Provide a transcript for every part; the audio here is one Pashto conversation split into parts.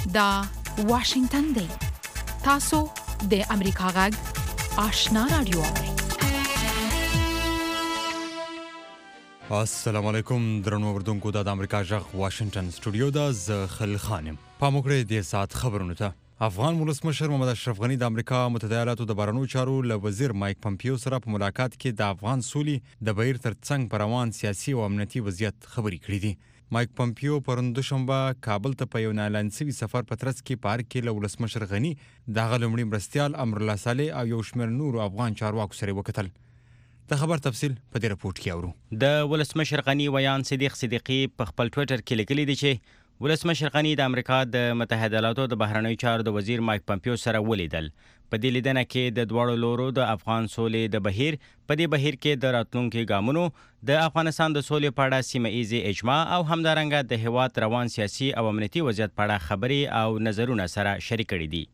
دا واشنگتن دی. تاسو د امریکا غږ آشنا رادیو. السلام علیکم درنو اوردونکو. د امریکا غږ واشنگتن سټوډیو دا ز خل خانم پاموکړه د سات خبرونه ته. افغان ولسمشر محمد اشرف غنی د امریکا متحده ایالاتو د بهرنیو چارو له وزیر مایک پمپیو سره په ملاقات کې د افغان سولې د بهیر ترڅنګ پر روان سیاسي او امنیتي وضعیت خبرې کړې دي. مایک پمپیو پرون دوشنبه کابل ته په یو اعلان شوي سفر په ترڅ کې پارک کې له ولسمشر غنی دغه لومړي مرستیال امرالله صالح او یو شمېر نورو افغان چارواکو سره وکتل. د خبر تفصیل په دې رپورت کې اورو. د ولسمشر غنی ویان صدیق صدیقی په خپل ټوئیټر کې لیکلي دي چې ولسمشر غنی د امریکا د متحده ایالاتو د بهرنیو چارو د وزیر مایک پمپیو سره ولیدل. په دې لیدنه کې د دواړو لورو د افغان سولې د بهیر په دې بهیر کې د راتلونکو ګامونو د افغانستان د سولې په اړه سیمه ایزي اجماع او همدارنګه د هیواد روان سیاسي او امنیتي وضعیت په اړه خبرې او نظرونه سره شریک کړي دي.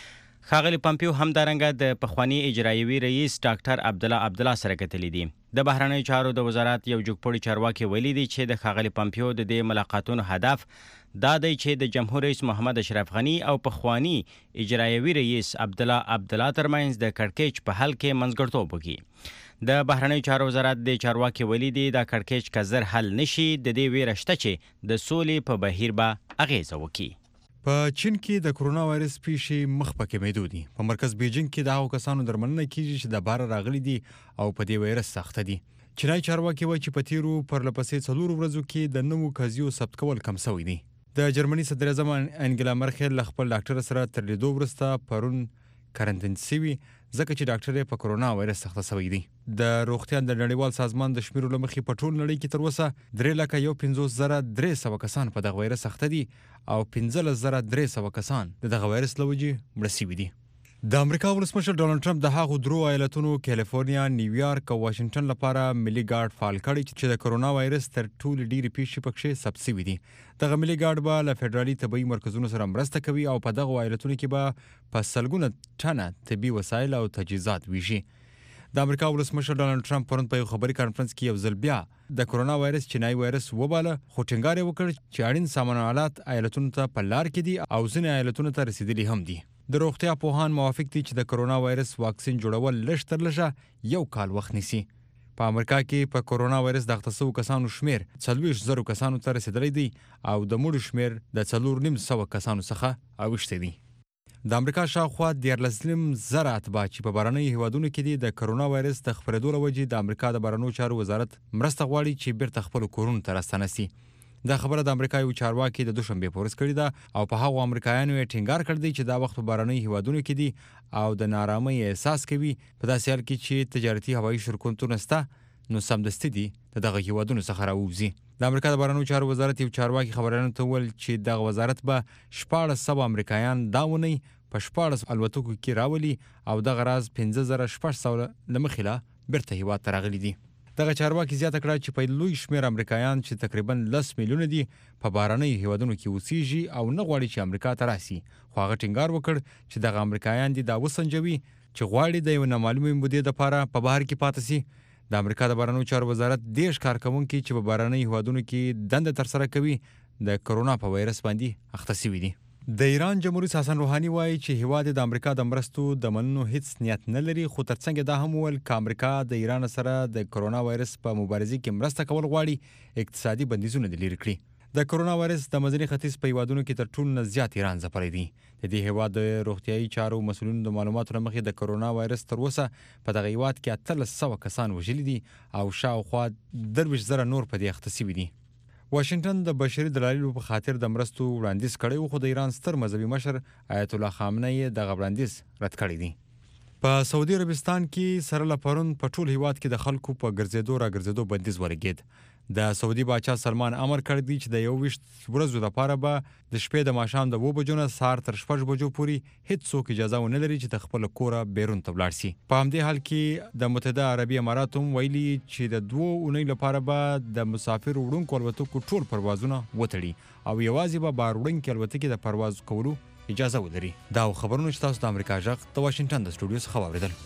ښاغلي پمپیو همدارنګه د پخوانی اجرایوي رئیس ډاکټر عبدالله سره کتلي دي. د بهرنیو چارو د وزارت یو جګپوړي چارواکي ویلي دي چې د ښاغلي پمپیو د دې ملاقاتونو هدف دا دی چې د جمهور رئیس محمد اشرف غنی او پخوانی اجرایوي رئیس عبدالله ترمنځ د کړکېچ په حل کې منځګړیتوب وکړي. د بهرنیو چارو وزارت د چارواکي ویلي دي دا کړکېچ که زر حل نشي د دې ویره شته چې د سولې په بهیر به اغیزه وکړي. په چین کې د کرونا وایرس پیښې مخ په کمیدو دي. په مرکز بیجینګ کې د هغو کسانو درملنه کیږي چې د بهر راغلي دي او په دې وایرس سخته دي. چینایي چارواکي وایي چې په تیرو پرلپسې 4 ورځو کې د نوو قضیو ثبت کول کم شوی دي. د جرمني صدر اعظم انګلا مرکل له خپل ډاکټر سره تر لیدو وروسته پرون کارنتین شوي ځکه چې ډاکټر یې په کرونا وایرس سخته شوی دی. د روغتیا د نړیوال سازمان د شمیرو له مخې په ټول نړۍ کې تر اوسه 3,51,300 کسان په دغه وایرس اخته دي او 15,300 کسان د دغه وایرس له وجې مړه شوي دي. د امریکا ولسمشر ډونالد ټرمپ د هغو درو ایالتونو کالیفورنیا، نیویارک او واشنگټن لپاره ملي ګارډ فعال کړی چې د کرونا وایرس تر ټولو ډېرې پیښې پکښې ثبت شوي دي. دغه ملي ګارډ به له فدرالي طبي مرکزونو سره مرسته کوي او په دغو ایالتونو کې به په سلګونه ټنه طبي وسایل او تجهیزات ویشي. د امریکا ولسمشر ډونالد ټرمپ پرون په یو خبري کانفرنس کې یو ځل بیا د کرونا وایرس چینایي وایرس وباله، خو ټینګار یې وکړ چې اړین سامان آلات ایالتونو ته په لار کې دي او ځینې ایالتونو ته رسیدلي هم دي. د روغتیا پوهان موافق دي چې د کرونا وایرس واکسین جوړول لږ تر لږه 1 کال وخت نیسي. په امریکا کې په کرونا وایرس د اخته شویو کسانو شمیر 40,000 کسانو ته رسیدلی دی او د مړو شمیر د 4,500 کسانو څخه اوښتی دی. د امریکا شاوخوا 14,000 اتباع چې په بهرنیو هیوادونو کې دي د کرونا وایرس د خپرېدو له وجې د امریکا د بهرنیو چارو وزارت مرسته غواړي چې بیرته خپلو کورونو ته راستانه سي. دا خبره د امریکا یو چارواکي د دوشنبې په ورځ کړې ده او په هغو امریکایانو یې ټینګار کړی دی چې دا وخت په بهرنیو هیوادونو کې دي او د نارامۍ احساس کوي په داسې حال کې چې تجارتي هوایي شرکتونه شته نو سمدستي دي د دغه هیوادونو څخه راووځي. د امریکا د بهرنیو چارو وزارت یو چارواکي خبریالانو ته وویل چې دغه وزارت به 1,600 امریکایان دا اونۍ په 14 الوتکو کې راولي او دغه راز 5,600 له مخې لا بیرته هیواد ته راغلي دي. دغه چارواکي زیاته کړه چې په لوی شمېر امریکایان چې تقریبا 10 میلیونه دي په بهرنیو هیوادونو کې اوسېږي او نه غواړي چې امریکا ته راسي، خو هغه ټینګار وکړ چې دغه امریکایان دي دا وسنجوي چې غواړي د یو نامعلومې مودې دپاره په بهر کې پاتې سي. د امریکا د بهرنیو چارو وزارت 10 کارکوونکي چې په بهرنیو هیوادونو کې دنده ترسره کوي د کرونا په وایرس باندې اخته شوي دي. د ایران جمهوریت حسن روحاني وایي چې هیواد د امریکا د مرستو د منلو هیڅ نیت نه لري، خو ترڅنګ دا هم وویل که امریکا د ایران سره د کرونا وایرس په مبارزې کې مرسته کول غواړي اقتصادي بندیزونه دې لرې کړي. د کرونا وایرس د منځني ختیځ په هیوادونو کې تر ټولو نه زیات ایران ځپلی دی. د دې هیواد د روغتیایي چارو مسؤلینو د معلوماتو له مخې د کرونا وایرس تر اوسه په دغه هیواد کې 1,800 کسان وژلي دي او شاوخوا 23,000 نور په دې اخته شوي دي. واشنگټن د بشري دلایلو په خاطر د مرستو وړاندیز کړی و، خو د ایران ستر مذهبي مشر آیت الله خامنه یې دغه وړاندیز رد کړی دی. په سعودي عربستان کې سره له پرون په ټول هیواد کې د خلکو په ګرځېدو را ګرځېدو بندیز ولګېد. د سعودي باچا سلمان امر کړی دی چې د 21 ورځو لپاره به د شپې د ماښام د 2 بجو نه سهار تر 6 بجو پورې هیڅ څوک اجازه ونه لري چې د خپل کوره بیرون ته ولاړ شي. په همدې حال کې د متحده عربي اماراتو هم ویلي چې د 2 اونۍ لپاره به د مسافر وړونکو الوتکو ټول پروازونه وتړي او یوازې به بار وړونکي الوتکې د پرواز کولو اجازه ولري. دا خبرونه چې تاسو د امریکا غږ د واشنگټن د سټوډیو څخه واوریدل.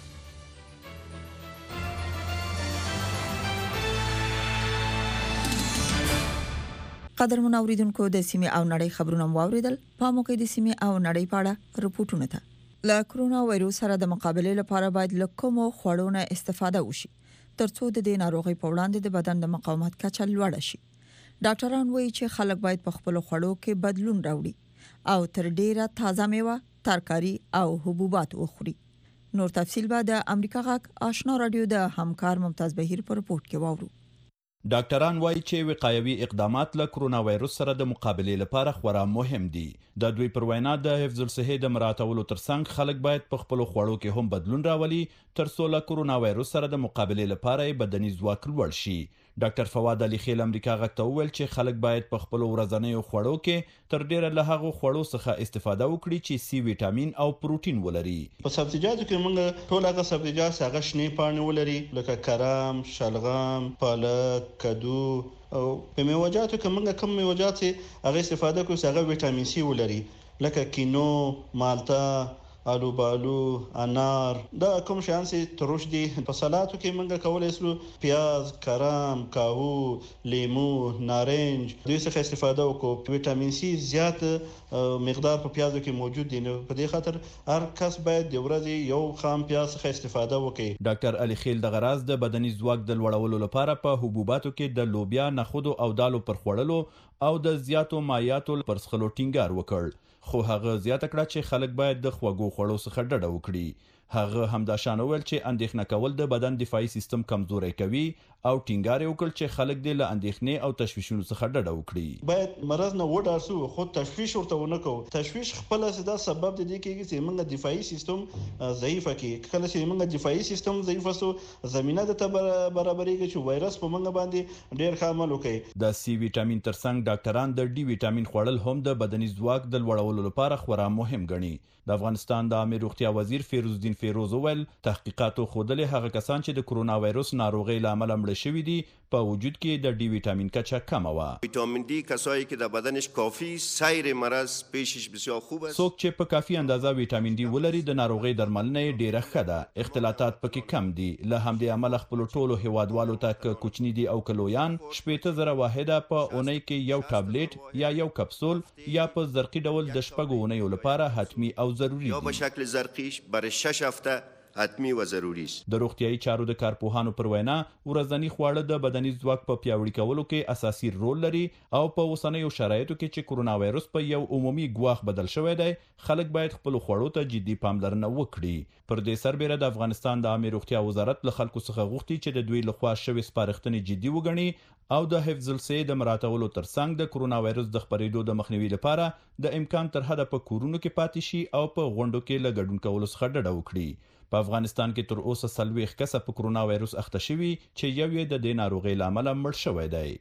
قدرمن اوریدونکو د سیمې او نړۍ خبرونه واوریدل. په موقع د سیمې او نړۍ په اړه رپورټونه ته له کرونا وایروس سره د مقابله لپاره باید له کومو خوړو نه استفاده وشي ترڅو د دې ناروغي په وړاندې د بدن د مقاومت کچه لوړه شي. ډاکټران وایي چې خلک باید په خپل خوړو کې بدلون راوړي او تر ډیره تازه میوه، ترکاری او حبوبات وخوري. نور تفصیل به د امریکا غږ آشنا رادیو د همکار ممتاز بهیر په رپورت کې واورو. ډاکټران وایي چې وقایوي اقدامات له کرونا وایروس سره د مقابلې لپاره خورا مهم دي. د دوی پر وینا د حفظ الصحې د مراعاتولو ترڅنګ خلک باید په خپل خوړو کې هم بدلون راولي ترڅو له کرونا وایروس سره د مقابلې لپاره بدني ځواک لوړ شي. ډاکټر فواد علي خیل امریکا غږ ته وویل چې خلک باید په خپل ورځنیو خوړو کې تر ډیره له هغو خوړو څخه استفاده وکړي چې سی ویټامین او پروتین ولري. په سبزیجاتو کې موږ ټول هغه سبزیجات هغه شنې پاڼې ولري لکه کرم، شلغم، پالک، کدو او په میوه‌جاتو کې موږ کوم میوه‌جات هغه استفاده کوو چې هغه ویټامین سی ولري لکه کینو، مالټا، آلو بالو، انار. دا کوم شیان چې ترش دي. په سلاتو کې موږ کولای شو پیاز، کرم، کاهو، لیمو، نارنج دوی څخه استفاده وکړو. ویټامین سی زیات مقدار په پیازو کې موجود دي. نو په دې خاطر هر کس باید د ورځې یو خام پیاز څخه استفاده وکړي. ډاکټر علي خیل د غراز د بدني ځواک د لوړولو لپاره په حبوباتو کې د لوبیا، نخودو او دالو پر خوړلو او د زیاتو مایعاتو پر څښلو ټینګار وکړ. خو هغه زیاته کړه چې خلک باید د خوږو خوړو څخه ډډه وکړي. هغه همداشان وویل چې اندېښنه کول د بدن دفاعي سیستم کمزوری کوي او ټینګار وکړ چې خلک د له اندېښنې او تشویشونو څخه ډډه وکړي. باید مرض نه وډار سو خو تشویش ورته ونه کو. تشویش خپل صدا سبب دی کېږي چې موږ دفاعي سیستم ضعیفه کی. کله چې موږ دفاعي سیستم ضعیف سو زمينه د برابرېږي چې وایرس په موږ باندې ډېر ښه عمل وکړي. د سی ویټامین ترڅنګ ډاکټران د ډي ویټامین خوړل هم د بدني ځواک د لوړولو لپاره خورا مهم ګڼي. د افغانستان د عامه روغتیا وزیر فیروز الدین فیروز وویل تحقیقاتو ښودلې هغه کسان چې د کرونا وایروس ناروغۍ له امله مړه شوي دي په وجود کې د ډي ویټامین کچه کمه وه. ویتامین دی کسایی که در بدنش کافی سیر مرض پیشش بسیار خوب است. څوک چې په کافي اندازه ویټامین دی ولري د ناروغۍ درملنه یې ډیره ښه ده. اختلاطات پکې کم دي. له همدې امله خپل ټولو هیوادوالو ته که کوچني دي او کلویان 80,000 واحده په اونۍ کې یو ټابلیټ یا یو کپسول یا په زرقي ډول د شپږو اونیو لپاره حتمی او ضروری یا به شکل زرقیش برای 6 هفته حتمی و ضروری است. د روغتیايي چارو د کارپوهانو پر وینا ورځنی خواړه د بدني ځواک په پیاوړي کولو کې اساسي رول لري او په اوسنیو شرایطو کې چې کرونا وایروس په یو عمومي ګواښ بدل شوی دی خلک باید خپل خوړو ته جدي پاملرنه وکړي. پر دې سربېره د افغانستان د عامه روغتیا وزارت له خلکو څخه غوښتي چې د دوی لخوا شوې سپارښتنې جدي وګڼي او د حفظ الصحې د مراعاتولو ترڅنګ د کرونا وایروس د خپرېدو د مخنیوي لپاره د امکان تر حده په کورونو کې پاتې شي او په غونډو کې له ګډون کولو څخه ډډه وکړي. په افغانستان کې تر اوسه 40 کسه په کرونا وایروس اخته شوي چې یو یې د دې ناروغۍ له امله مړ شوی دی.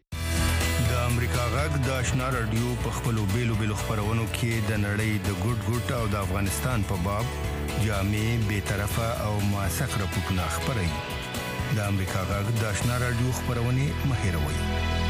د امریکا غږ د آشنا رادیو په خپلو بیلو خپرونو کې د نړۍ د ګوټ او د افغانستان په باب جامع، بی‌طرفه او موثق راپورټونه خپروي. د امریکا غږ د آشنا رادیو خپرونې مه هېروئ.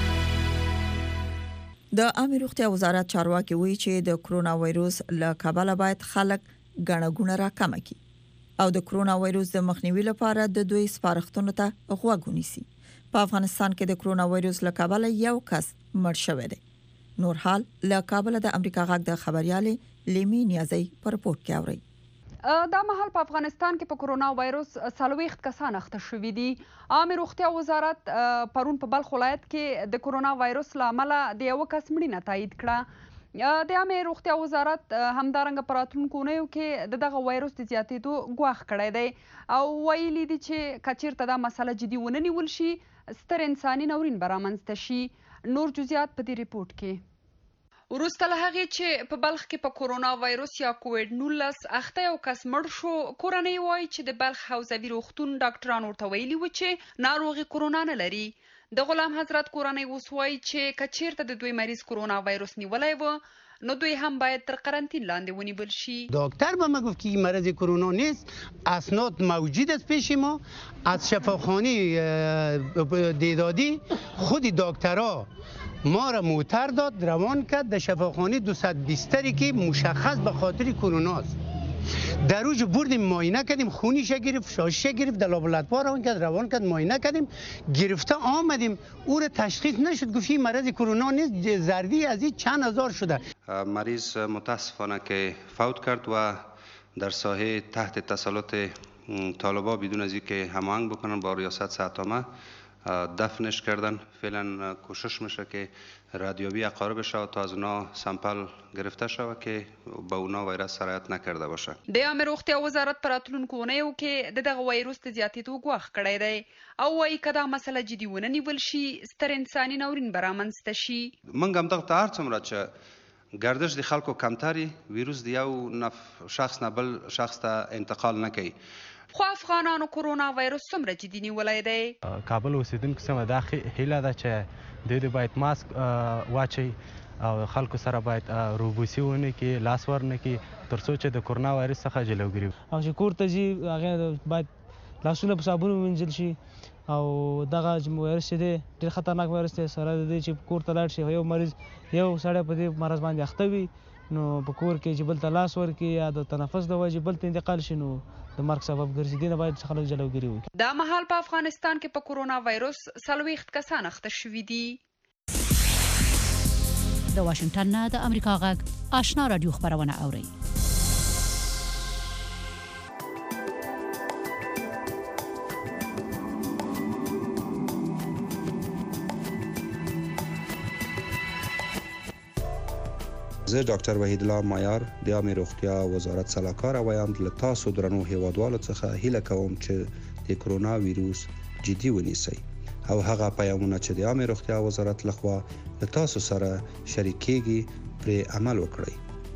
د عامه روغتیا وزارت چارواکي وایي چې د کرونا وایروس له کبله باید خلک ګڼه ګوڼه راکمه کړي او د کرونا وایروس د مخنیوي لپاره د دوی سپارښتنو ته غوږ ونیسي. په افغانستان کې د کرونا وایروس له کبله یو کس مړ شوی دی. نور حال له کابل د امریکا غږ د خبريالې لیمي نیازی په رپورت کې اوري. دا مهال په افغانستان کې په کرونا وایروس 40 کسان اخته شوي دي. عامه روغتیا وزارت پرون په بلخ ولایت کې د کرونا وایروس له امله د یو کس مړینه تایید کړه. د عامه روغتیا وزارت همدارنګه په راتلونکو اونیو کې دغه وایروس د زیاتېدو ګواښ کړی دی او ویلي دي چې که چیرته دا مسله جدي ونه نیول شي ستر انساني ناورین به رامنځته شي. نور جزئیات په دې رپورټ کې. وروسته له هغې چې په بلخ کې په کرونا وایروس یا کووډ 19 اخته یو کس مړ شو، کورنۍ وایي چې د بلخ حوزوي روغتون ډاکټران ورته ویلي و چې ناروغي کرونا نه لري. د غلام حضرت کورنۍ اوس وایي چې که چیرته د دوی مریض کرونا وایروس نیولی و نو دوی هم باید تر قرنطین لاندې ونیول شي. دکتر به ما گفت که این مرض کرونا نیست، اسناد موجود است پیش ما. از شفاخانه دیدادی خود دکترها ما را موتر داد روان کرد در شفاخانه 200 بستری که مشخص به خاطر کرونا است. در روز بردیم معاینه کردیم، خونش گرفت، شاشش گرفت، در لابراتوار اون کرد، روان کرد، معاینه کردیم، گرفته آمدیم، او را تشخیص نشد، گفت این مرض کرونا نیست، زردی از این چند هزار شده. مریض متاسفانه که فوت کرد و در ساحه تحت تسلط طالبان بدون از اینکه هماهنگ بکنن با ریاست صحت‌عامه دفنش کردن. فعلا کوشش میشه که رادیویی اقارب شود تا از اونا سمپل گرفته شود که به اونا ویروس سرایت نکرده باشه. د عامه روغتیا وزارت پر راتلونکو اونیو کې دغه وایروس د زیاتېدو ګواښ کړی دی او وایي که دا مسله جدي ونه نیول شي ستر انساني ناورین به رامنځته شي. موږ همدغه ته هر څومره چې گردش د خلکو کمتري ویروس د یو شخص نه بل شخص ته انتقال نه کوي. خو افغانانو کرونا وایروس څومره جدي نیولی دی؟ کابل اوسیدونکو سمه دا هیله ده چې دوی باید ماسک واچي او خلکو سره باید روبوسي ونه کې لاس ورنه کې ترڅو چې د کرونا وایرس څخه جلوګیری او چې کور ته ځي هغه باید لاسونه په صابون ومینځل شي او دغه وایرس چې دی ډېر خطرناک وایرس دی. سره د دې چې کور ته لاړ شي یو مریض یو سړی په دې مرض باندې اخته وي نو په کور کې چې بل ته لاس ورکړي یا د تنفس د وجې بل ته انتقال شي نو د مرګ سبب ګرځي. دې نه باید خلک جلوګیري وکړي. دا مهال په افغانستان کې په کرونا وایروس 40 کسان اخته شوي دي. د واشنگټن نه د امریکا غږ آشنا رادیو خبرونه اوري. زه ډاکټر وحید الله مایار د عامه روغتیا وزارت سلاکار وایم له تاسو درنو هیوادوالو څخه هیله کوم چې د کرونا ویروس جدي ونیسئ او هغه پیغامونه چې د عامه روغتیا وزارت لخوا له تاسو سره شریکېږي پرې عمل وکړئ.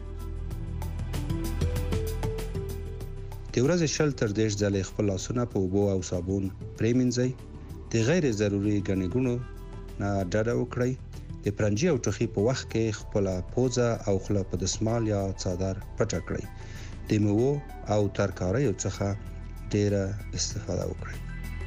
د ورځې 20 تر 30 ځله خپل لاسونه په اوبو او صابون پرېمنځئ. د غیر ضروري ګڼې ګوڼو نه ډډه وکړئ. د پرنجي او ټوخي په وخت کې خپل پوزه او خوله په دسمال یا څادر پټه کړئ. د میوو او ترکاریو څخه ډیره استفاده وکړئ.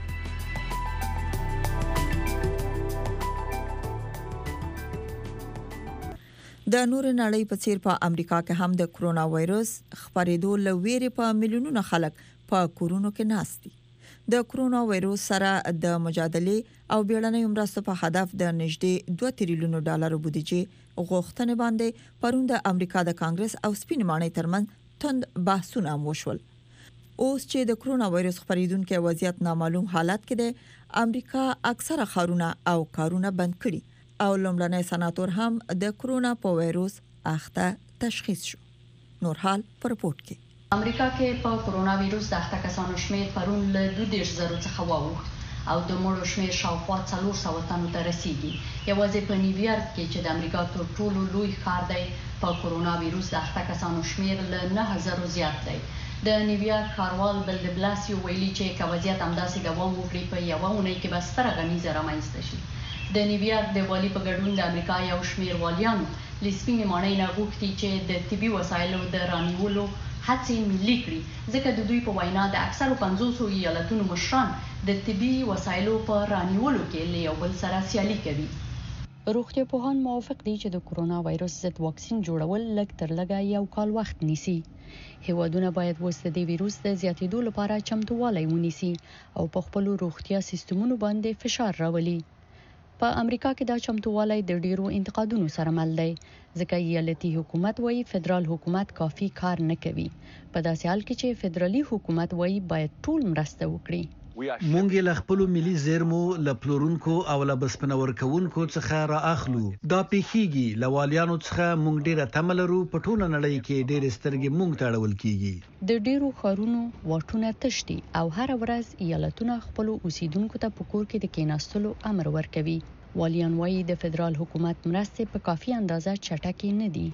د نور نړۍ په څیر په امریکا کې هم د کرونا وایرس خپرېدو لویری په میلیونونو خلک په کورونو کې ناست دي. د کرونا وایرس سره د مجادله او بیړنۍ مرستو په هدف د نږدې 2 تریلیون ډالر بودیجه غوښتنه باندې پرون د امریکا د کانګرس او سپین ماڼۍ ترمن تند بحثونه وشول. اوس چې د کرونا وایرس خپرېدونکو وضعیت نامعلوم حالت کې دی، امریکا اکثره خارونه او کارونه بند کړي او لومړنی سناتور هم د کرونا په وایرس اخته تشخیص شو. نورحال پر رپورت کې امریکا کې په کرونا وایرس د اخته کسانو شمېر پرون له 20,000 څخه واوښت او د مړو شمېر شاوخوا 400 تنو ته رسیدي. یوازې په نیویارک کې چې د امریکا تر ټولو لوی ښار دی په کرونا وایرس د اخته کسانو شمېر له 9,000 زیات دی. د نیویارک ښاروال بل د بلاسیو ویلي چې که وضعیت همداسې دوام وکړي په یوه اونۍ کې به ستره غمیزه رامنځته شي. د نیویارک د والي په ګډون د امریکا یو شمېر والیانو له سپینې ماڼۍ نه غوښتي چې د طبي وسایلو د رانیولو هڅې ملي کړي، ځکه د دوی په وینا د اکثرو 50 ایالتونو مشران د طبي وسایلو په رانیولو کې له یو بل سره سیالي کوي. روغتیا پوهان موافق دي چې د کرونا وایرس ضد واکسین جوړول لږ تر لږه 1 کال وخت نیسي. هیوادونه باید وسته د ویروس د زیاتېدو لپاره چمتووالی ونیسي او په خپل روغتیا سیستمونو باندې فشار راولي. په امریکا کې دا چمتووالی د ډیرو انتقادونو سره مل دی، ځکه ایالتي حکومت وایي فدرال حکومت کافي کار نه کوي. په داسې حال کې چې فدرالي حکومت وایي باید ټول مرسته وکړي. مونږ له خپل ملي زیرمو له پلورونکو او له بسپنور کوونکو څخه را اخلو. دا پیخیږي لوالیانو څخه مونږ ډیره تملرو په ټوله نړۍ کې ډېر سترګې مونږ ته اړول کیږي. د ډیرو خارونو واټونه تشتي او هر ورځ ایالتونه خپل اوسیدونکو ته په کور کې د کېناستلو امر ورکوي. والیان وایي د فدرال حکومت مرستې په کافي اندازه چټکې نه دي.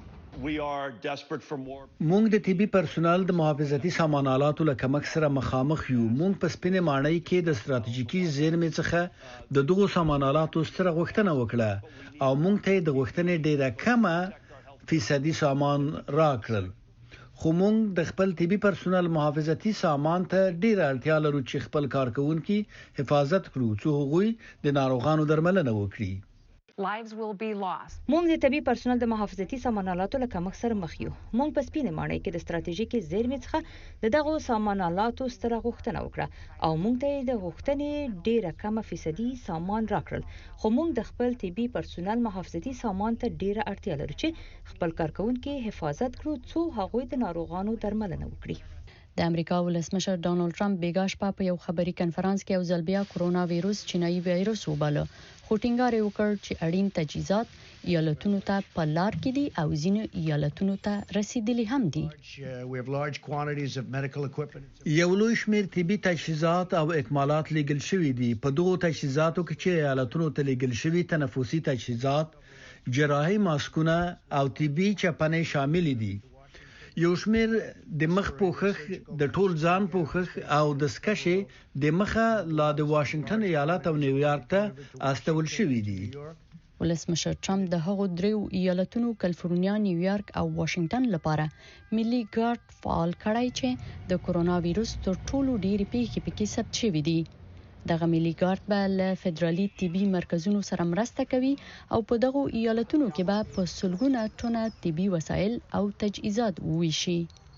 مونږ د طبي پرسونل د محافظتي سامانالاتو له کمښت سره مخامخ یو. مونږ په سپینې ماڼۍ کې د ستراتیژیکي زیرمې څخه د دغو سامانالاتو ستره غوښتنه وکړه او مونږ ته د غوښتنې ډیره کمه فیصدي سامان راکړل. خو مونږ د خپل طبي پرسونل محافظتي سامان ته ډیره اړتیا لرو چې خپل کارکونکو حفاظت کړو څو هغوی د ناروغانو درملنه وکړي. موږ د طبي پرسونل د محافظتي سامان آلاتو له کمښت سره مخ یو. موږ په سپینې ماڼۍ کې د ستراتیژیکي زیرمې څخه د دغو سامان آلاتو ستره غوښتنه وکړه او موږ ته د غوښتنې ډیره کمه فیصدي سامان راکړل. خو موږ د خپل طبي پرسونل محافظتي سامان ته ډیره اړتیا لرو چې خپل کارکونکو حفاظت کړو څو هغوی د ناروغانو درملنه وکړي. د امریکا ولسمشر ډانلډ ټرمپ بیګا شپه په یو خبري کنفرانس کې یو ځل بیا کورونا وایروس چینایي وایروس وباله. خو ټینګار یې وکړ چې اړین تجهیزات ایالتونو ته په لار کې دي او ځینو ایالتونو ته رسیدلي هم دي. یو لوی شمېر طبي تجهیزات او اکمالات لیږل شوي دي. په دغو تجهیزاتو کې چې ایالتونو ته لیږل شوي تنفسي تجهیزات، جراحي ماسکونه او طبي چپنې شامل دي. یو شمېر د مخ پوښښ، د ټول ځان پوښښ او د سکشې د مخه لا د واشنگټن ایالت او نیویارک ته استول شوي دي. ولسمشر ټرمپ د هغو دریو ایالتونو کالیفورنیا، نیویارک او واشنگټن لپاره ملي ګارد فعال کړای چې د کورونا وایروس تر ټولو ډېری پیښې پکې ثبت شوې دي. دغه ملي ګارد به له فدرالي طبي مرکزونو سره مرسته کوي او په دغو ایالتونو کې به په سلګونه ټنه طبي وسایل او تجهیزات وویشي.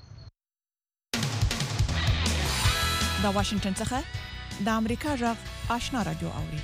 د واشنگټن څخه د امریکا غږ آشنا رادیو اوري.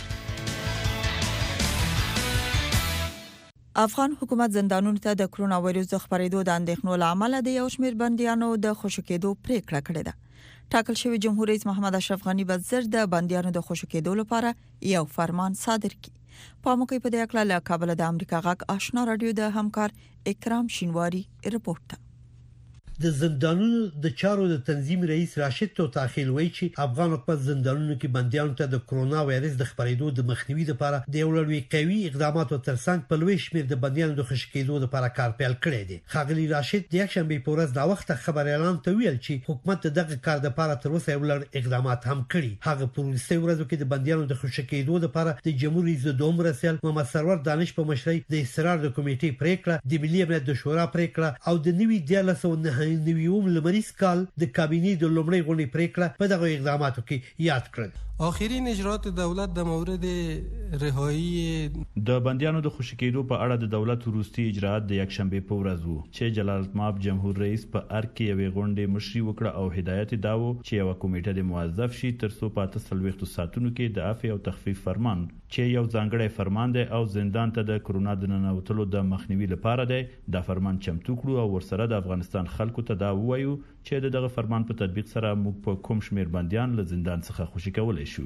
افغان حکومت زندانونو ته د کرونا وایروس د خپرېدو د اندېښنو لامل د یو شمېر بندیانو د خوشی کېدو پریکړه کړې ده. ټاکل شوی جمهور رئیس محمد اشرف غنی به زر د بندیانو د خوشی کېدو لپاره یو فرمان صادر کړي. په موقع په دې اړه له کابل د امریکا غږ آشنا رادیو د همکار اکرام شینواری رپورټ. د زندانونو د چارو د تنظیم رئیس راشد توتاخیل وایي چې افغان حکومت زندانونو کې بندیانو ته د کرونا وایرس د خپرېدو د مخنیوي لپاره د یو لړ قوي اقداماتو ترڅنګ په لوی شمېر د بندیانو د خوشی کېدو لپاره کار پیل کړی دی. ښاغلي راشد د یکشنبه په ورځ دا وخت خبر اعلان ته ویل چې حکومت دغه کار لپاره تر اوسه یو لړ اقدامات هم کړي. هغه په ورسته ورځو کې د بندیانو د خوشی کېدو لپاره د جمهور رئیس دوم رسول محمد سرور دانش په مشرۍ د استقرار د کمیټې پریکړه، د ملي امنیت د شورا پریکړه او د نوي 1999 لمریز کال د کابینې د لومړۍ غونډې پریکړه په دغه اقداماتو کې یاد کړل. آخرین اجرات دولت د مورد رهایی د بندیانو د خوشی کېدو په اړه د دولت وروستي اجرات د یکشنبه په ورځ وو چې جلالتمآب جمهور رئیس په ارګ کې یوې غونډې مشري وکړه او هدایت داوو چې یو کمیټه د موظف شي تر څو په 48 ساعتونو کې د عفو او تخفیف فرمان چې یو ځانګړی فرمان دی او زندان ته د کرونا د ننوتلو د مخنیوي لپاره دی دا فرمان چمتو کړو او ورسره د افغانستان خلکو ته دا وایو چې دغه فرمان په تطبیق سره موږ په کوم شمیر بندیان له زندان څخه خوشی کولای شو.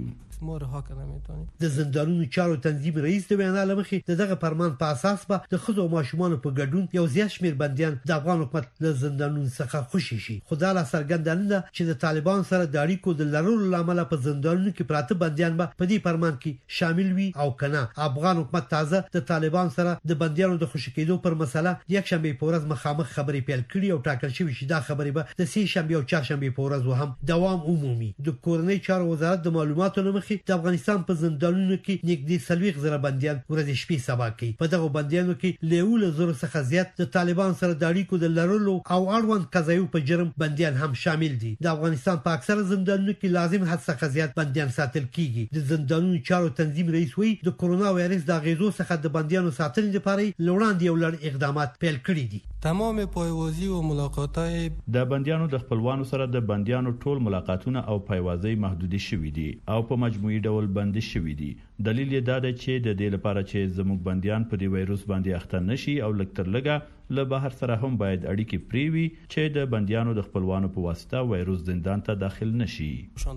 د زندانونو چارو تنظیم رئیس د وینا لمخې دغه فرمان په اساس به د خزو او ماشومان په ګډون یو زیات شمیر بندیان د افغان حکومت له زندانونو څخه خوشی شي. خدای لا سرګندانه ده چې د طالبان سره د اړیکو د لرلو لامل په زندانونو کې پراته بندیان به په دې فرمان کې شامل وي او کنه. افغان حکومت تازه د طالبان سره د بندیانو د خوشی کېدو پر مسله یکشنبه په ورځ مخامخ خبرې پیل کړې او ټاکل شوی چې دا خبرې به د سې شنبه او چهارشنبه په ورځ هم دوام عمومي. د کورنۍ چارو وزارت د معلوماتو لمخې د افغانستان په زندانونو کې نږدې 30,000 بندیان ورځ شپې سبا کوي. په دغه بندیانو کې له 1,000 څخه زیات د طالبان سره د اړیکو د لرلو او اړوند قضایو په جرم بندیان هم شامل دي. د افغانستان په اکثره زندانونو کې لازم حد څخه زیات بندیان ساتل کیږي. د زندانونو چارو تنظیم رئیس وایي د کرونا وایرس د غیزو څخه د بندیانو ساتنې لپاره لوړاندې یو لړ اقدامات پیل کړي دي. تمام پایوازی او ملاقات‌های د بندیانو د خپلوانو سره د بندیانو ټول ملاقاتونه او پایوازی محدودي شوې دي او په مجموعي ډول بند شوې دي. دلیل یې دا دی چې د دې لپاره چې زموږ بندیان په دې وایروس باندې اخته نشي او لکتر لګه له بهر سره هم باید اړیکې پریوي چې د بندیانو د خپلوانو په واسطه وایروس زندان ته داخل نشي.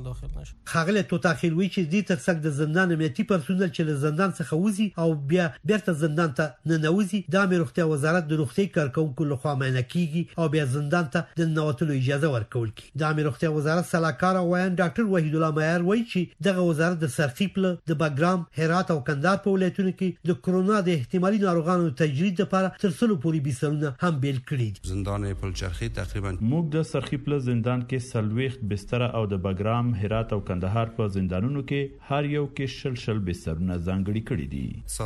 خاغله توتاخیل وی چې دې ترڅنګ د زندان امنیتي پرسونل چې له زندان څخه وځي او بیا بیرته زندان ته ننوځي د امیر روغتیا وزارت د روغتي کارکونکو لخوا معاینه کیږي او بیا زندان ته د ننوتلو اجازه ورکول کی. د امیر روغتیا وزارت سلاکار وایي ډاکټر وحید الله مایر وایي چې دغه وزارت د سرخیپل د بګرام، هرات او کندهار په ولایتونو کې د کرونا د احتمالي ناروغانو تجرید لپاره تر څلو پورې بسترونه هم بیل کړي. زندان پلچرخی تقریبا موږ د سرخیپل زندان کې 40 بستر او د بګرام، هرات او کندهار په زندانونو کې هر یو کې شل بسترونه ځانګړي کړي دي.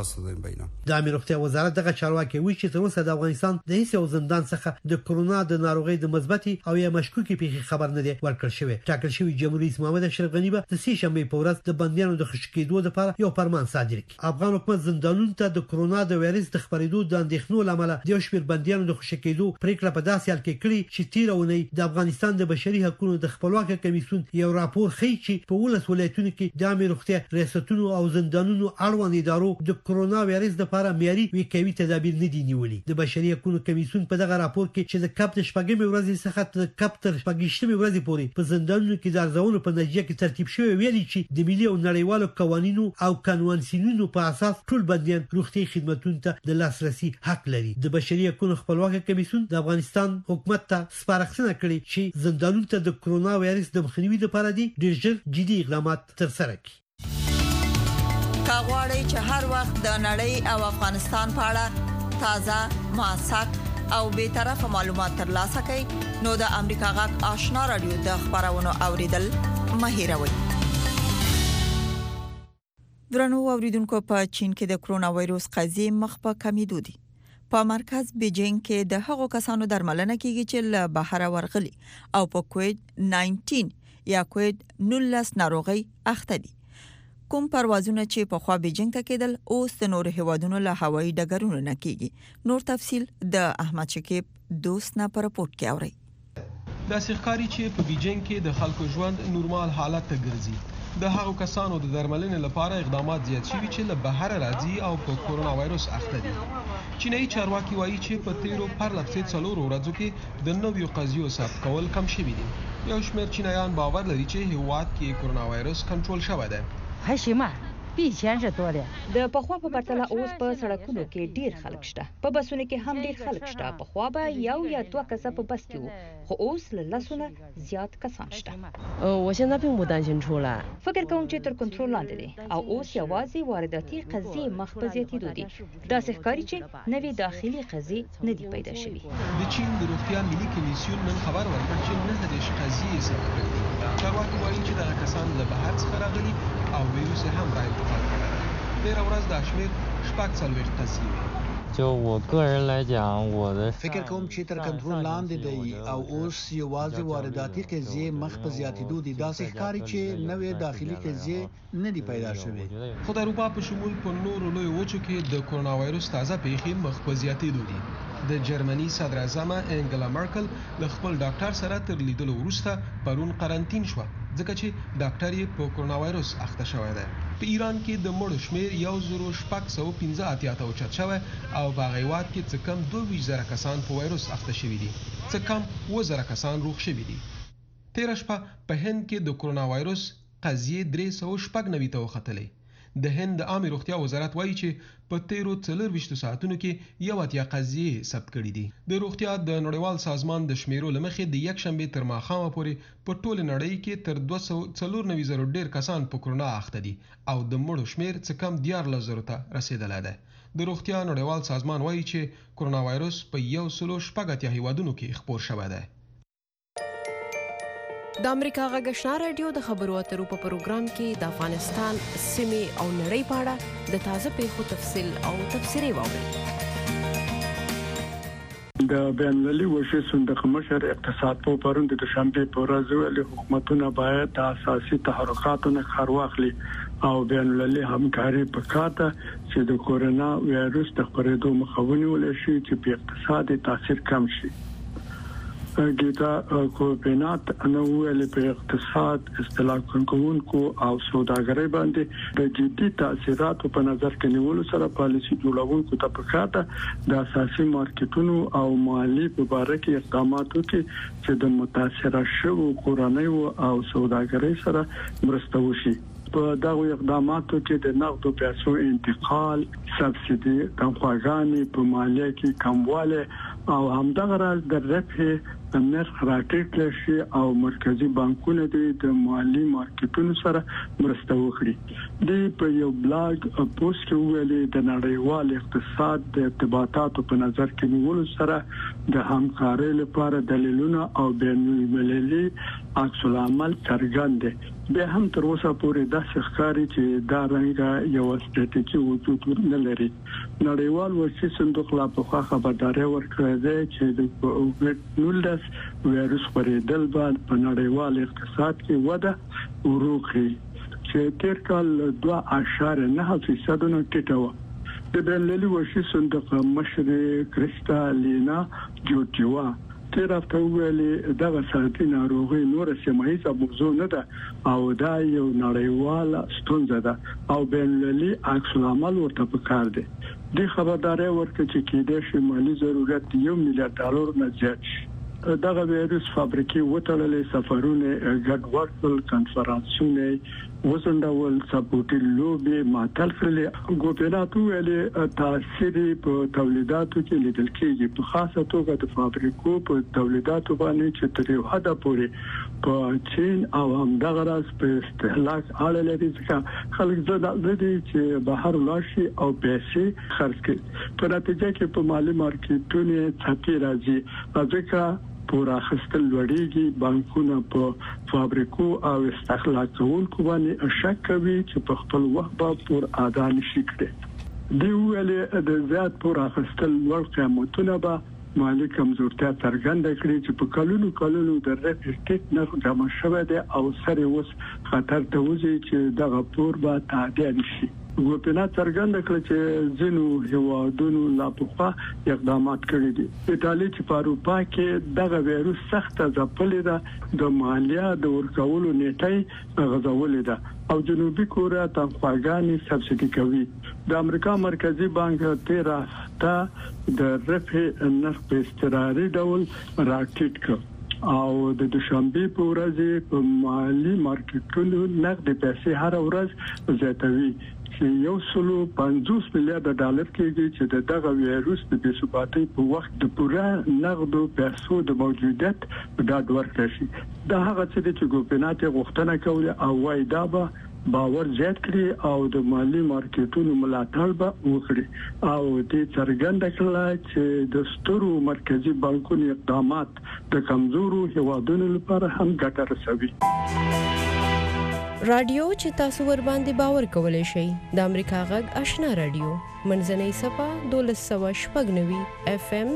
د امیر روغتیا وزارت دغه چارواکي وایي چې تر اوسه د افغانستان د هیڅ یو زندان څخه د کرونا د ناروغۍ د مثبتي او یا مشکوکي پیښې خبر نه دی ورکړل شوی. ټاکل شوی جمهور رئیس محمد اشرف غنی به د سې شنبه په ورځ د بندیانو د خوشی کېدو لپاره یو فرمان صادر کړ. افغان حکومت زندانونو ته د کرونا د وایرس د خپرېدو د اندېښنو لامل د یو شمېر بندیانو د خوشی کېدو پریکړه په داسې حال کې کړې چې تیرونی د افغانستان د بشري حقوقو د خپلواکه کمیسیون یو راپور ښیي چې په 19 ولایتونو کې د عامه روغتیا ریاستونو او زندانونو اړوند ادارو د کرونا وایرس لپاره معیاري وقایوي تدابیر نه دي نیولي. د بشري حقوقو کمیسیون په دغه راپور کې چې د کپ د شپږمې ورځې څخه تر کپ تر شپږشتمې ورځې پورې په زندانونو کې د ارزونو په نتیجه کې ترتیب شوی ویلي چې د ملي او نړیوالو قوانینو او قانونسینونو په اساس ټول بندیان روغتي خدماتو ته د لاسرسي حق لري. د بشري حقوقو خپلواکه کمیسیون د افغانستان حکومت ته سپارښتنه کړې چې زندانونو ته د کرونا وایرس د مخنیوي لپاره دي ډېر ژر جدي اقدامات ترسره کړي. کاغوري چې هر وخت د نړۍ او افغانستان په اړه تازه موثق او به طرفه معلومات ترلاسه کړئ نو د امریکا غږ آشنا رادیو د خبرونو اوریدل مهیروي. درنو اوریدونکو په چین کې د کرونا وایروس قضیې مخ په کمیدو دي. په مرکز بیجینګ کې د هغو کسانو درملنه کیږي چې له بهر ورغلي او په کووید 19 یا کووید 19 ناروغي اخته دي. کوم پروازونه چې په خوا بیجینګ ته کېدل اوس د نور هوادونو له هوایي ډګرونو نه کیږي. نور تفصيل د احمد شکیب دوست نه پر رپورت کې اوري. د سرکاري چې په بیجینګ کې د خلکو ژوند نورمال حالت ته ګرځي. د هغو کسانو د درملنې لپاره اقدامات زیات شوي چې له بهر راځي او په کرونا وایروس اخته دي. چینایي چارواکي وایي چې په تیرو 4 ورځو کې د نویو قضیو ثبت کول کم شوي دي. یو شمېر چینایان باور لري چې هیواد کې کرونا وایروس کنټرول شوی دی. 还行吧，比以前是多的。 د پخوا په پرتله اوس په سړکونو کې ډیر خلک شته. په بسونو کې هم ډیر خلک شته. پخوا به یو یا دوه کسه په بس کې وو، خو اوس له لسونه زیات کسان شته. 我现在并不担心出来。 فکر کوم چې تر کنټرول لاندې دي او اوس یوازې وارداتي قضیې مخ په زیاتېدو دي. دا ښکاري چې نوې داخلي قضیې نه دي پیدا شوي. د چین د روغتیا ملي کمیسیون نن خبر ورکړ چې 9 قضیې ثبت کړي. چارواکي وایي چې دغه کسان له بهر څخه راغلي او ویروس هم را انتقال کړی دی. تېره ورځ دا شمېر 40 قضیې وې. 就我个人来讲，我的 فکر کوم چې تر کنټرول لاندې دی او اوس یوازې وارداتي قضیې مخ په زیاتېدو دي. داسې ښکاري چې نوې داخلي قضیې نه دي پیدا شوې. خو د اروپا په شمول په نورو لویو وچو کې د کرونا وایروس تازه پیښې مخ په زیاتېدو دي. د جرمني صدر اعظم انګلا مارکل له خپل ډاکټر سره تر لیدلو وروسته پرون قرنطین شو ځکه چې ډاکټر یې په کرونا وایروس اخته شوی دی. په ایران کې د مړو شمیر 1615 ته اوچت شوی او په هغه هیواد کې څه کم 22,000 کسان په وایروس اخته شوي دي. څه کم 7,000 کسان روغ شوي دي. تېره شپه په هند کې د کرونا وایروس قضیې 396 ته وختلې. د هند د عامه روغتیا وزارت وایي چې په تیرو 24 ساعتونو کې 11 قضیې ثبت کړي دي. د روغتیا د نړیوال سازمان د شمیرو لمخې د یک شنبه تر ماښامه پورې په ټول نړۍ کې تر 294 ډیر کسان په کرونا اخته دي او د مړو شمیر څه کم 14,000 ته رسیدلی دی. د روغتیا نړیوال سازمان وایي چې کرونا وایروس په 180 هیوادونو کې خپور شوی دی. د امریکا غږ آشنا رادیو د خبرو اترو په پروګرام کې د افغانستان سیمې او نړۍ په اړه د تازه پیښو تفصیل او تبصرې واورئ. د بین المللي وشي صندوق مشر اقتصاد په پرون د دوشنبه په ورځ ویلي حکومتونه باید د اساسي تحرکاتو نه کار واخلي او بین المللي همکاري وکړي چې د کورونا وایروس د خپرېدو مخه ونیول شي چې په اقتصادي تاثیر کم شي. گیتا کوپینات نو ویل په اقتصاد اصطلاح کوونکو او سوداګرۍ باندې د جدي تاثیراتو په نظر کې نیولو سره پالیسي جوړونکو ته پکاته د اساسي مارکیټونو او مالی په اړه کې اقدامات وکړي چې د متاثره شوو کورنیو او سوداګرۍ سره مرسته وشي. په دغه اقداماتو کې د نقدو پیسو انتقال، سبسيدي، تنخواګانې په مالیه کې کمواله او همدغه راز د رفع نرخ راټیټ شي او مرکزی بانکونه د مالی مارکیټونو سره مرسته وکړي. د په یو بلاګ پوسټ کې ویلي د نړیوال اقتصاد د ارتباطاتو په نظر کې نیولو سره د همکارۍ لپاره دلیلونه او بین المللي عکس العمل څرګند دي. به هم تر اوسه پورې د ښکاری چې دا رنګه یو ستراتیژي وجود نه لري. نړیوال ورشي صندوق لا په خبرداري ورکړه چې د کووډ-19 وایروس پرېدل باندې په نړیوال اقتصاد کې وده وروخي چې تیر کال 2.9% ټیټه وه. د بین‌المللي وحشي صندوق مشر کریسټالینا جورجیوا تیر هفته ویلي دغه سرطاني ناروغي نور سیمایي موضوع نه ده او دا یو نړیواله ستونزه ده او بین‌المللي عکس العمل ورته پکار دی. د خبرداري ورکړي چې کېدای شي مالی ضرورت $1 میلیارډ نه زیات شي. دغه وایروس فابریکې وټړلې، سفرونه ګډوډ کړل، کنفرانسونه وزندول، سپورټي لوبي معطل کړل. ګوپینات ویلي تاثیر په تولیداتو کې لیدل کېږي، په خاصه توګه د فابریکو په تولیداتو باندې چې تر یو حد پورې په چین او همدغه راز په استهلاک اړه لري، ځکه خلک زده دي چې بهر لاړ شي او پیسې خرڅ کړي. په نتیجه کې په مالي مارکیټونو څپې راځي، ځکه پور اخیستل لوړیږي. بانکونه په فابریکو او استخلاص کوونکو باندې شک کوي چې په خپل وخت به پور ادا نشي کړي. دی ویلي د زیات پور اخیستل لوړ قیمتونه به مالي کمزورتیا څرګنده کړي چې په کلونو د ریټ اسټیټ نرخ جمع شوی دی او سره اوس خطر ته وځي چې دغه پور به تعدیه نشي. ګوپینات څرګنده کړ چې ځینو هیوادونو لا پخوا اقدامات کړي دي. ایټالیا چې په اروپا کې دغه وایروس سخت ځپلې ده، د مالیه د ورکولو نیټه غځولې ده او جنوبي کوریا تنخواګانې سبسایډي کوي. د امریکا مرکزی بانک تیر هفته د رفع نرخ په اضطراري ډول راټیټ کړ او د دوشنبه په ورځ په مالي مارکیټونو نقد پیسې هر ورځ زیاتوي چې $150 میلیارډ کېږي چې دغه وایروس د بې ثباتۍ په وخت د پوره نقدو پیسو د موجودیت ډاډ ورکړي. دا هغه څه دي چې ګوپینات غوښتنه کوي او وايي دا به باور زیات کړي او د مالي مارکیټونو ملاتړ به وکړي او د څرګنده کړه چې د سترو مرکزی بانکونو اقدامات د کمزورو هیوادونو لپاره هم ګټه رسوي. رادیو چې تاسو ور باندې باور کولای شئ د امریکا غږ آشنا رادیو منځنۍ صفه 1290 FM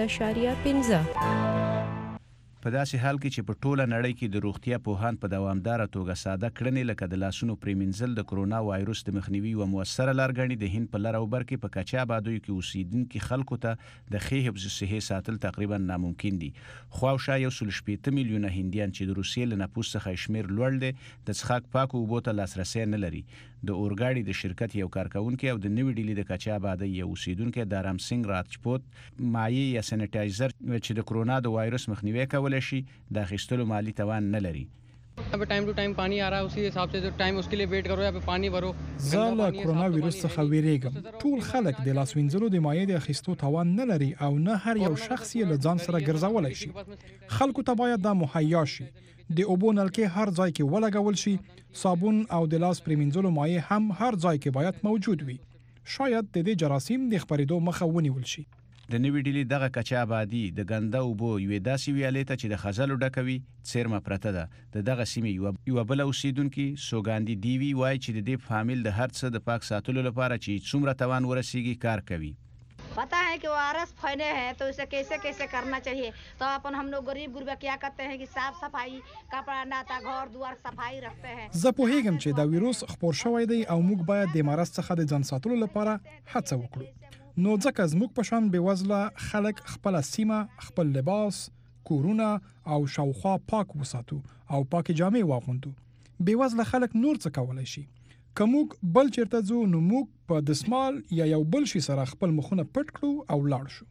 0.15. په داسې حال کې چې په ټوله نړۍ کې د روغتیا پوهان په دوامداره توګه ساده کړنې لکه د لاسونو پریمنځل د کرونا وایروس د مخنیوي یوه موثره لار ګڼي، د هند په لر او بر کې په کچا آبادیو کې اوسیدونکي خلکو ته د ښې حفظ صحې ساتل تقریبا ناممکن دي. خواوشا 1.8 میلیونه هندیان چې د روسیې له نفوس څخه شمیر لوړ دی د څښاک پاکو اوبو ته لاسرسی نه لري. د اورګاډي د شرکت یو کارکونکي او د نوې ډیلي د کچا آبادی یو اوسیدونکي د رامسنګ راجپوت مایع یا سینیټایزر چې د کرونا د وایروس مخنیوي کولای شي د اخیستلو مالی توان نه لري. अब time to time पानी आ रहा है, उसी हिसाब से जो टाइम उसके लिए वेट करो या पानी भरो. زه له کرونا وایروس څخه ویریږم. ټول خلک د لاس وینځلو د مایع د اخیستو توان نه لري او نه هر یو شخص یې له ځان سره ګرځولای شي. خلکو ته باید دا مهیا شي. د اوبو نلکې هر ځای کې ولګول شي. صابون او د لاس پریمنځلو مایع هم هر ځای کې باید موجود وي. شاید د دې جراثیم د خپرېدو مخه ونیول شي. د نوې ډیلي دغه کچا آبادی د ګنده اوبو یوې داسې ویالې ته چې د خزلو ډکوي څیرمه پرته ده. د دغه سیمې یوه بله اوسیدونکي سوګاندي دیوي وایي چې د دې فامیل د هر څه د پاک ساتلو لپاره چې څومره توان ورسیږي کار کوي. पता है कि वायरस फैले हैं तो इसे कैसे कैसे करना चाहिए. तो अपन हम लोग गरीब गुरबा क्या करते हैं कि साफ सफाई कपड़ा नाता घर दुआर सफाई रखते हैं. زه پوهیږم چې دا وایروس خپور شوی دی او موږ باید د مرض څخه د ځان ساتلو لپاره هڅه وکړو. نو ځکه زموږ په شان بېوزله خلک خپل سیمه، خپل لباس، کورونه او شاوخوا پاک وساتو او پاک جامې واغوندو. بېوزله خلک نور څه کولای شي؟ که موږ بل چیرته ځو نو موږ په دسمال یا یو بل شي سره خپل مخونه پټ کړو او لاړ شو.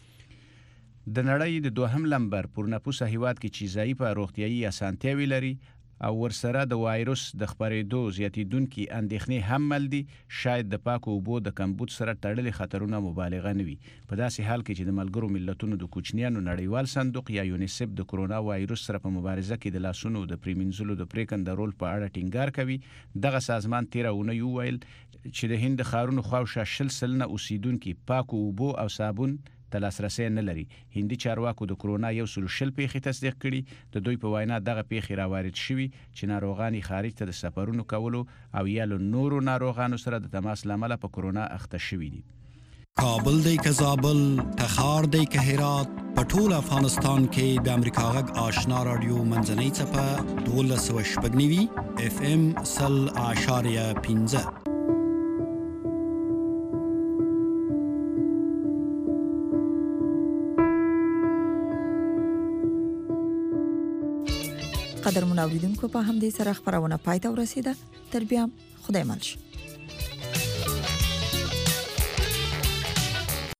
د نړۍ د دوهم لمبر پرنپوسه هیواد کې چې ضعیفه روغتیایي اسانتیاوې لري او ورسره د وایروس د خپرېدو زیاتېدونکي اندېښنې هم مل دي، شاید د پاکو اوبو د کمبود سره تړلې خطرونه مبالغه نه وي. په داسې حال کې چې د ملګرو ملتونو د کوچنیانو نړیوال صندوق یا یونیسف د کرونا وایروس سره په مبارزه کې د لاسونو د پریمنځلو د پریکنده رول په اړه ټینګار کوي. دغه سازمان تیره اونۍ وویل چې د هند ښارونو خواوشا 20% اوسیدونکي پاکو اوبو او صابون ته لاسرسی نه لري. هندي چارواکو د کرونا 120 پیښې تصدیق کړي. د دوی په وینا دغه پیښې راوارد شوي چې ناروغان خارج ته د سفرونو کولو او یا له نورو ناروغانو سره د تماس له امله په کرونا اخته شوي دي. کابل دی که زابل، تخار دی که هرات، په ټول افغانستان کې د امریکا غږ آشنا رادیو منځنۍ څپه 12.9 اف ام 0.15. قدر منوریدونکو په همدې سره خبرونه پای ته ورسیده. تر بیا خدای مل شي.